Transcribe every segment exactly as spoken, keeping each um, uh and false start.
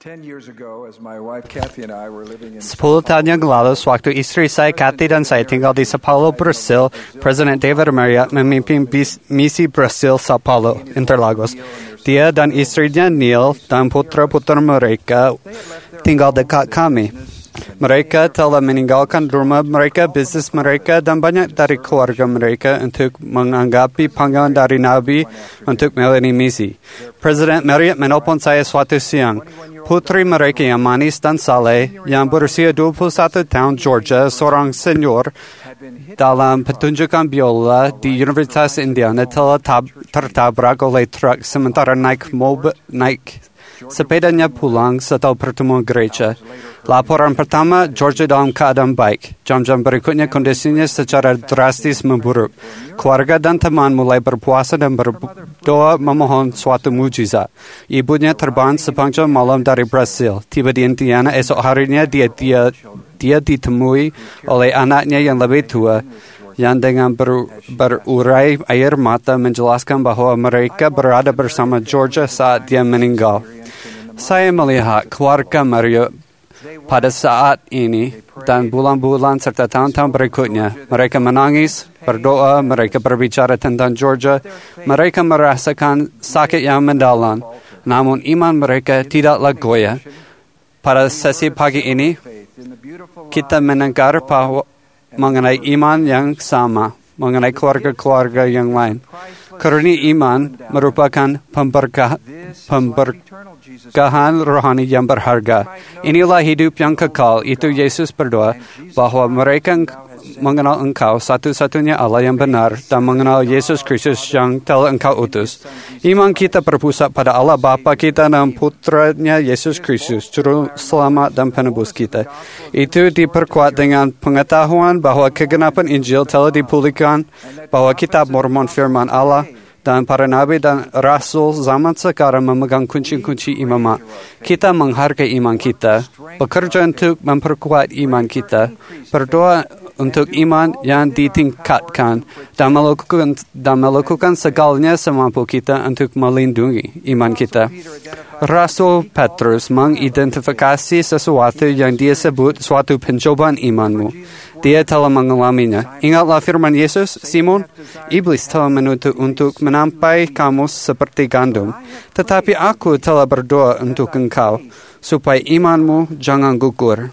Sepuluh tahun yang lalu, sewaktu istri saya, Kathy, dan saya tinggal di Sao Paulo, Brasil, Presiden David Marriott memimpin misi Brasil, Sao Paulo, Interlagos. Dia dan istrinya Neil dan putra-putra mereka tinggal dekat kami. Mereka telah meninggalkan rumah mereka, bisnis mereka, dan banyak dari keluarga mereka untuk menganggapi panggilan dari Nabi untuk melayani misi. Presiden Marriott menelpon saya suatu siang. Putri mereka yang manis dan saleh, yang berusia dua puluh satu tahun, Georgia, seorang senior dalam pertunjukan biola di Universitas Indiana, telah tab- tertabrak oleh truk sementara naik mobil, naik sepedanya pulang setelah pertemuan gereja. Laporan pertama, Georgia dalam keadaan baik. Jam-jam berikutnya kondisinya secara drastis memburuk. Keluarga dan teman mulai berpuasa dan berdoa memohon suatu mujizat. Ibunya terbang sepanjang malam dari Brasil. Tiba di Indiana, esok harinya dia, dia, dia ditemui oleh anaknya yang lebih tua, yang dengan ber, berurai air mata menjelaskan bahwa mereka berada bersama Georgia saat dia meninggal. Saya melihat keluarga Mario pada saat ini dan bulan-bulan serta tahun-tahun berikutnya. Mereka menangis, berdoa, mereka berbicara tentang Georgia. Mereka merasakan sakit yang mendalam, namun iman mereka tidaklah goyah. Pada sesi pagi ini, kita mendengar bahwa mengenai iman yang sama, mengenai keluarga-keluarga yang lain. Karena iman merupakan pemberkah, pemberkahan rohani yang berharga. Inilah hidup yang kekal. Itu Yesus berdoa bahwa mereka mengenal Engkau satu-satunya Allah yang benar dan mengenal Yesus Kristus yang telah Engkau utus. Iman kita berpusat pada Allah Bapa kita dan Putranya Yesus Kristus, Juru Selamat dan Penebus kita. Itu diperkuat dengan pengetahuan bahwa kegenapan Injil telah dipulihkan, bahwa kitab Mormon firman Allah dan para nabi dan rasul zaman sekarang memegang kunci-kunci imamat. Kita menghargai iman kita, bekerja untuk memperkuat iman kita, berdoa untuk iman yang ditingkatkan, dan melakukan, dan melakukan segalanya semampu kita untuk melindungi iman kita. Rasul Petrus mengidentifikasi sesuatu yang dia sebut suatu pencobaan imanmu. Dia telah mengalaminya. Ingatlah firman Yesus, Simon, iblis telah menuntut untuk menampai kamu seperti gandum, tetapi aku telah berdoa untuk engkau, supaya imanmu jangan gugur.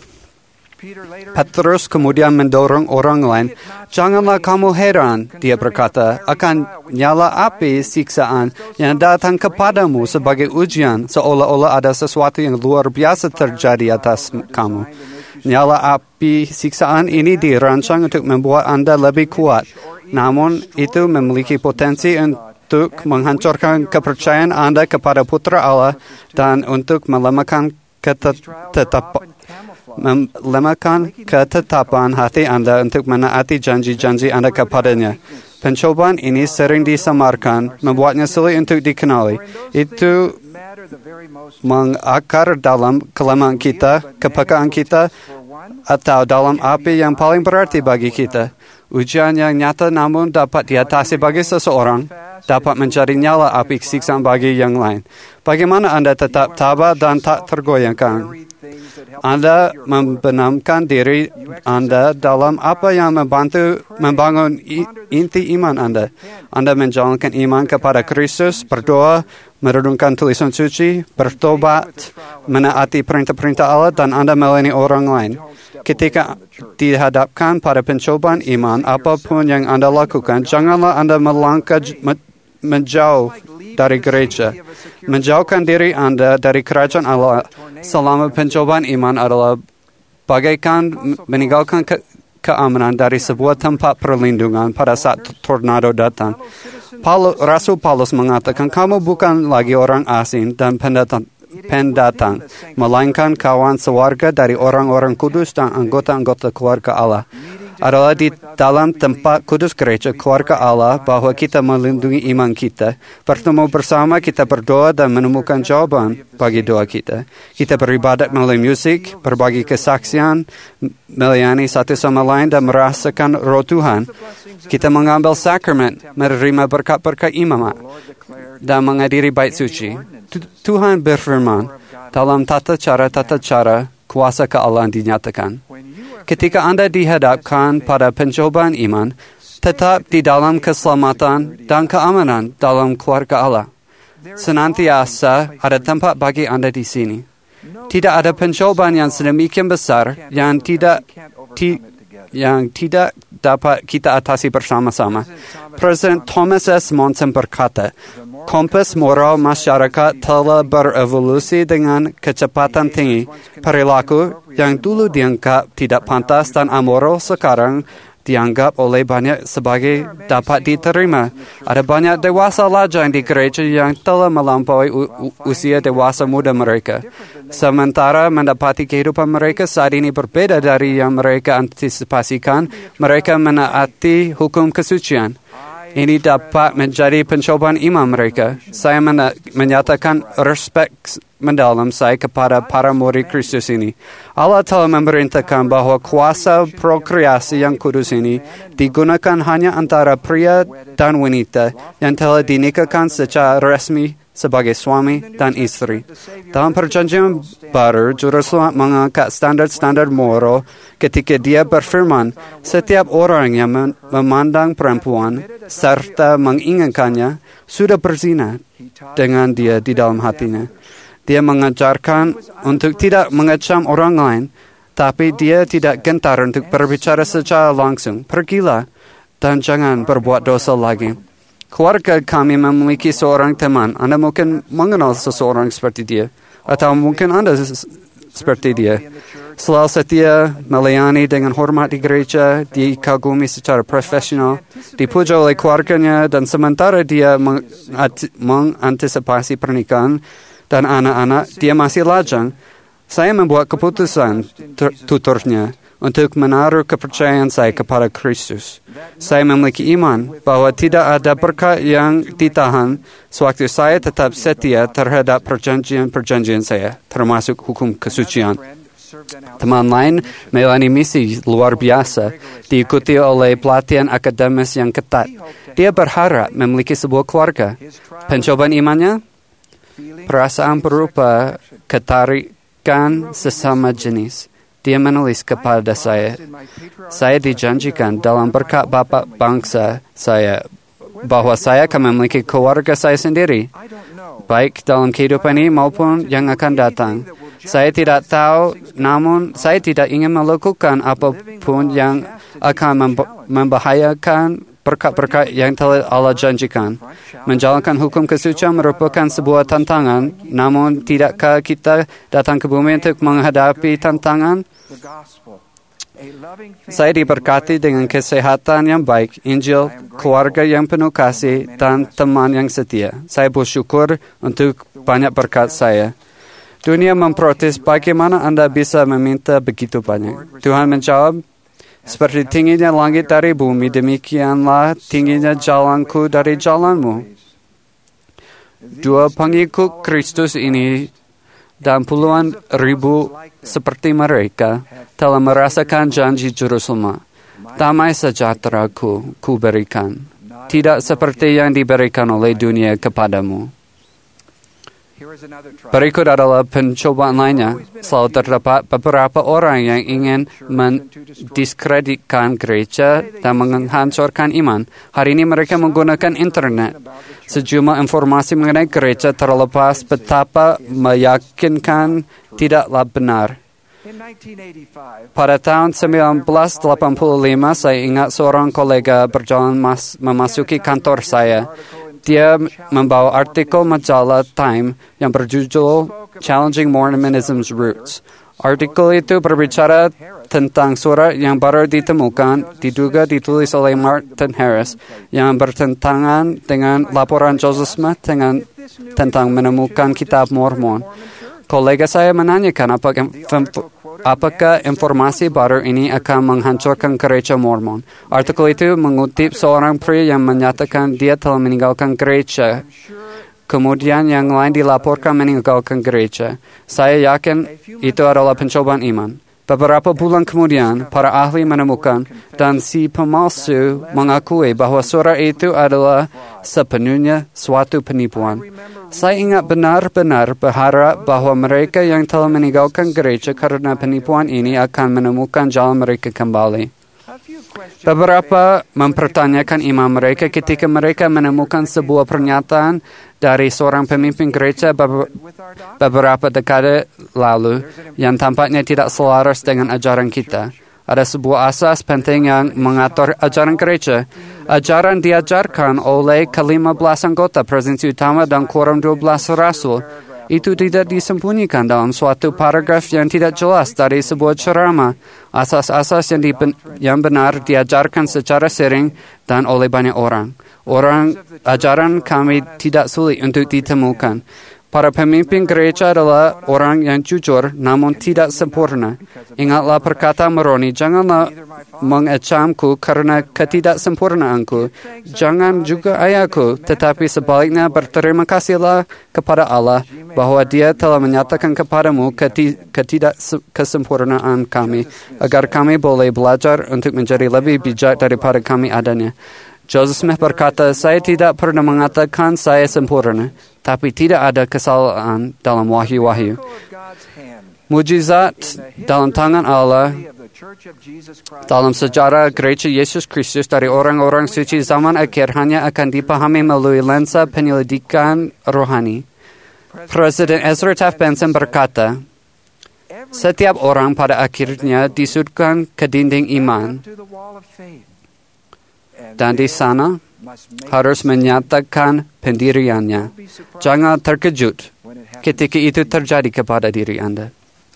Petrus kemudian mendorong orang lain, janganlah kamu heran, dia berkata, akan nyala api siksaan yang datang kepadamu sebagai ujian, seolah-olah ada sesuatu yang luar biasa terjadi atas kamu. Nyala api siksaan ini dirancang untuk membuat Anda lebih kuat, namun itu memiliki potensi untuk menghancurkan kepercayaan Anda kepada Putra Allah dan untuk melemahkan ketetapan melemahkan ketetapan hati Anda untuk menaati janji-janji Anda kepadanya. Pencobaan ini sering disamarkan, membuatnya sulit untuk dikenali. Itu mengakar dalam kelemahan kita, kepekaan kita, atau dalam api yang paling berarti bagi kita. Ujian yang nyata namun dapat diatasi bagi seseorang, dapat menjadi nyala api siksaan bagi yang lain. Bagaimana Anda tetap tabah dan tak tergoyahkan? Anda membenamkan diri Anda dalam apa yang membantu membangun inti iman Anda. Anda menjalankan iman kepada Kristus, berdoa, merenungkan tulisan suci, bertobat, menaati perintah-perintah Allah, dan Anda melayani orang lain. Ketika dihadapkan pada pencobaan iman, apapun yang Anda lakukan, janganlah Anda melangkah menjauh dari gereja. Menjauhkan diri Anda dari kerajaan Allah selama pencobaan iman adalah bagaikan meninggalkan ke- keamanan dari sebuah tempat perlindungan pada saat tornado datang. Paul, Rasul Paulus mengatakan, kamu bukan lagi orang asing dan pendatang, pendatang, melainkan kawan sewarga dari orang-orang kudus dan anggota-anggota keluarga Allah. adalah di dalam tempat kudus gereja keluarga Allah bahwa kita melindungi iman kita, bertemu bersama, kita berdoa dan menemukan jawaban bagi doa kita. Kita beribadat melalui musik, berbagi kesaksian, melayani satu sama lain dan merasakan roh Tuhan. Kita mengambil sakramen, menerima berkat-berkat imamat, dan menghadiri bait suci. Tuhan berfirman, dalam tata cara-tata cara, kuasa kealahan dinyatakan. Ketika Anda dihadapkan pada pencobaan iman, tetap di dalam keselamatan dan keamanan dalam keluarga Allah. Senantiasa ada tempat bagi Anda di sini. Tidak ada pencobaan yang sedemikian besar yang tidak ti, yang tidak dapat kita atasi bersama-sama. Presiden Thomas S. Monson berkata, kompas moral masyarakat telah berevolusi dengan kecepatan tinggi. Perilaku yang dulu dianggap tidak pantas dan amoral sekarang dianggap oleh banyak sebagai dapat diterima. Ada banyak dewasa lajang di gereja yang telah melampaui u- usia dewasa muda mereka. Sementara mendapati kehidupan mereka saat ini berbeda dari yang mereka antisipasikan, mereka menaati hukum kesucian. Ini dapat menjadi pencobaan iman mereka. Saya men- menyatakan respek mendalam saya kepada para murid Kristus ini. Allah telah memerintahkan bahwa kuasa prokreasi yang kudus ini digunakan hanya antara pria dan wanita yang telah dinikahkan secara resmi sebagai suami dan istri. Dalam perjanjian baru, Juru Selamat mengangkat standar-standar moral ketika dia berfirman, setiap orang yang memandang perempuan serta menginginkannya sudah berzina dengan dia di dalam hatinya. Dia mengajarkan untuk tidak mengecam orang lain, tapi dia tidak gentar untuk berbicara secara langsung. Pergilah dan jangan berbuat dosa lagi. Keluarga kami memiliki seorang teman. Anda mungkin mengenal seseorang seperti dia. Atau mungkin Anda seperti dia. Selalu setia, melayani dengan hormat di gereja, dikagumi secara profesional, dipuja oleh keluarganya, dan sementara dia mengantisipasi pernikahan dan anak-anak, dia masih lajang. Saya membuat keputusan tuturnya untuk menaruh kepercayaan saya kepada Kristus. Saya memiliki iman bahwa tidak ada berkat yang ditahan sewaktu saya tetap setia terhadap perjanjian-perjanjian saya, termasuk hukum kesucian. Teman lain melayani misi luar biasa, diikuti oleh pelatihan akademis yang ketat. Dia berharap memiliki sebuah keluarga. Pencobaan imannya, perasaan berupa ketarikan sesama jenis. Dia menulis kepada saya, saya dijanjikan dalam berkat Bapak bangsa saya bahwa saya akan memiliki keluarga saya sendiri, baik dalam kehidupan ini maupun yang akan datang. Saya tidak tahu, namun saya tidak ingin melakukan apapun yang akan membahayakan berkat-berkat yang telah Allah janjikan. Menjalankan hukum kesucian merupakan sebuah tantangan, namun tidakkah kita datang ke bumi untuk menghadapi tantangan? Saya diberkati dengan kesehatan yang baik, Injil, keluarga yang penuh kasih, dan teman yang setia. Saya bersyukur untuk banyak berkat saya. Dunia memprotes, bagaimana Anda bisa meminta begitu banyak? Tuhan menjawab, seperti tingginya langit dari bumi, demikianlah tingginya jalanku dari jalanmu. Dua pengikut Kristus ini dan puluhan ribu seperti mereka telah merasakan janji Juru Selamat. Damai sejahtera ku, ku berikan, tidak seperti yang diberikan oleh dunia kepadamu. Berikut adalah pencobaan lainnya. Selalu terdapat beberapa orang yang ingin mendiskreditkan gereja dan menghancurkan iman. Hari ini mereka menggunakan internet. Sejumlah informasi mengenai gereja terlepas betapa meyakinkan tidaklah benar. Pada tahun seribu sembilan ratus delapan puluh lima, saya ingat seorang kolega berjalan mas- memasuki kantor saya. Dia membawa artikel majalah Time yang berjudul Challenging Mormonism's Roots. Artikel itu berbicara tentang surat yang baru ditemukan, diduga ditulis oleh Martin Harris, yang bertentangan dengan laporan Joseph Smith dengan, tentang menemukan kitab Mormon. Kolega saya menanyakan apakah apakah informasi baru ini akan menghancurkan gereja Mormon? Artikel itu mengutip seorang pria yang menyatakan dia telah meninggalkan gereja. Kemudian yang lain dilaporkan meninggalkan gereja. Saya yakin itu adalah pencobaan iman. Beberapa bulan kemudian, para ahli menemukan dan si pemalsu mengakui bahwa surat itu adalah sepenuhnya suatu penipuan. Saya ingat benar-benar berharap bahwa mereka yang telah meninggalkan gereja karena penipuan ini akan menemukan jalan mereka kembali. Beberapa mempertanyakan iman mereka ketika mereka menemukan sebuah pernyataan dari seorang pemimpin gereja beberapa dekade lalu yang tampaknya tidak selaras dengan ajaran kita. Ada sebuah asas penting yang mengatur ajaran gereja. Ajaran diajarkan oleh kelima belas anggota presiden utama dan quorum dua belas rasul. Itu tidak disembunyikan dalam suatu paragraf yang tidak jelas dari sebuah ceramah. Asas-asas yang, diben- yang benar diajarkan secara sering dan oleh banyak orang. Orang ajaran kami tidak sulit untuk ditemukan. Para pemimpin gereja adalah orang yang jujur namun tidak sempurna. Ingatlah perkataan Moroni, janganlah mengecamku karena ketidaksempurnaanku. Jangan juga ayahku, tetapi sebaliknya berterima kasihlah kepada Allah bahwa Dia telah menyatakan kepadamu ketidaksempurnaan kami, agar kami boleh belajar untuk menjadi lebih bijak daripada kami adanya. Joseph Smith berkata, saya tidak pernah mengatakan saya sempurna, tapi tidak ada kesalahan dalam wahyu-wahyu. Mujizat dalam tangan Allah dalam sejarah gereja Yesus Kristus dari orang-orang suci zaman akhir hanya akan dipahami melalui lensa penyelidikan rohani. Presiden Ezra Taft Benson berkata, setiap orang pada akhirnya disudutkan ke dinding iman. Dan di sana harus menyatakan pendiriannya. Jangan terkejut ketika itu terjadi kepada diri Anda.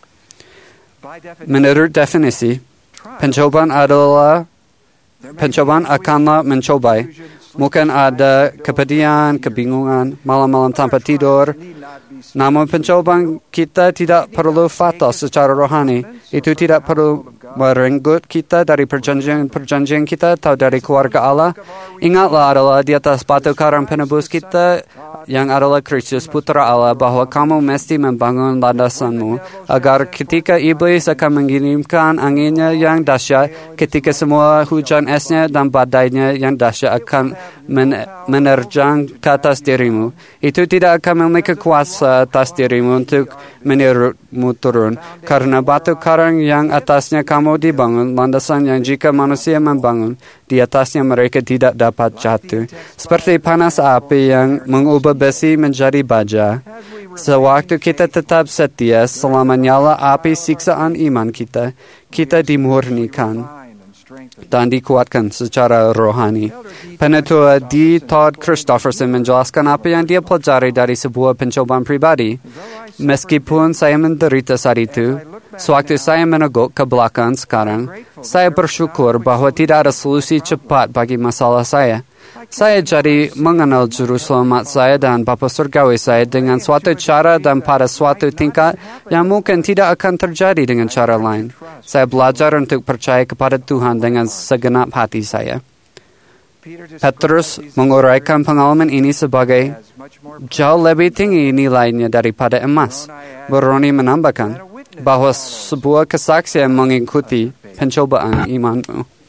Menurut definisi, pencobaan adalah pencobaan akanlah mencobai. Mungkin ada kepedihan, kebingungan, malam-malam tanpa tidur. Namun pencobaan kita tidak perlu fatal secara rohani. Itu tidak perlu merenggut kita dari perjanjian-perjanjian kita atau dari keluarga Allah. Ingatlah adalah di atas batu karang penebus kita yang adalah Kristus Putra Allah bahwa kamu mesti membangun landasanmu agar ketika iblis akan mengirimkan anginnya yang dahsyat, ketika semua hujan esnya dan badainya yang dahsyat akan men- menerjang ke atas dirimu, itu tidak akan memiliki kuasa atas dirimu untuk menurutmu turun, karena batu karang yang atasnya kamu dibangun, landasan yang jika manusia membangun, di atasnya mereka tidak dapat jatuh. Seperti panas api yang mengubah besi menjadi baja. Sewaktu kita tetap setia selama nyala api siksaan iman kita, kita dimurnikan dan dikuatkan secara rohani. Penatua D. Todd Christofferson menjelaskan apa yang dia pelajari dari sebuah pencobaan pribadi. Meskipun saya menderita saat itu, sewaktu saya meneguk ke belakang sekarang, saya bersyukur bahwa tidak ada solusi cepat bagi masalah saya. Saya jadi mengenal Juru Selamat saya dan Bapa Surgawi saya dengan suatu cara dan pada suatu tingkat yang mungkin tidak akan terjadi dengan cara lain. Saya belajar untuk percaya kepada Tuhan dengan segenap hati saya. Petrus menguraikan pengalaman ini sebagai jauh lebih tinggi nilainya daripada emas. Moroni menambahkan bahwa sebuah kesaksian mengikuti pencobaan imanmu.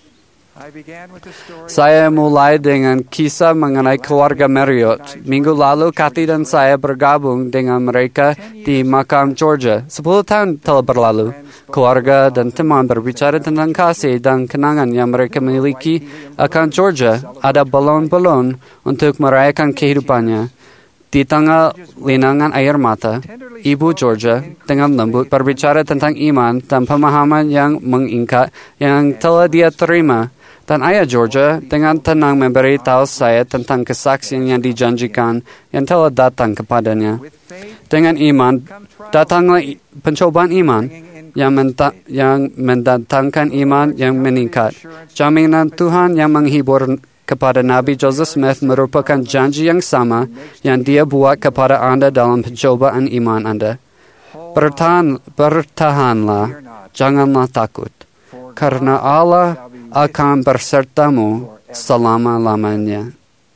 Saya mulai dengan kisah mengenai keluarga Marriott. Minggu lalu, Kathy dan saya bergabung dengan mereka di Macomb, Georgia. Sepuluh tahun telah berlalu. Keluarga dan teman berbicara tentang kasih dan kenangan yang mereka miliki akan Georgia. Ada balon-balon untuk merayakan kehidupannya. Di tengah linangan air mata, Ibu Georgia dengan lembut berbicara tentang iman dan pemahaman yang mengingkat yang telah dia terima. Dan ayah Georgia dengan tenang memberitahu saya tentang kesaksian yang dijanjikan yang telah datang kepadanya. Dengan iman, datanglah pencobaan iman yang, menta- yang mendatangkan iman yang meningkat. Jaminan Tuhan yang menghibur kepada Nabi Joseph Smith merupakan janji yang sama yang dia buat kepada Anda dalam pencobaan iman Anda. Bertahan, bertahanlah. janganlah takut, karena Allah akan bersertamu selama-lamanya.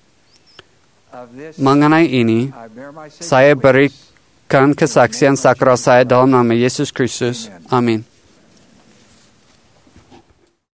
Mengenai ini, saya berikan kesaksian sakral saya dalam nama Yesus Kristus. Amin.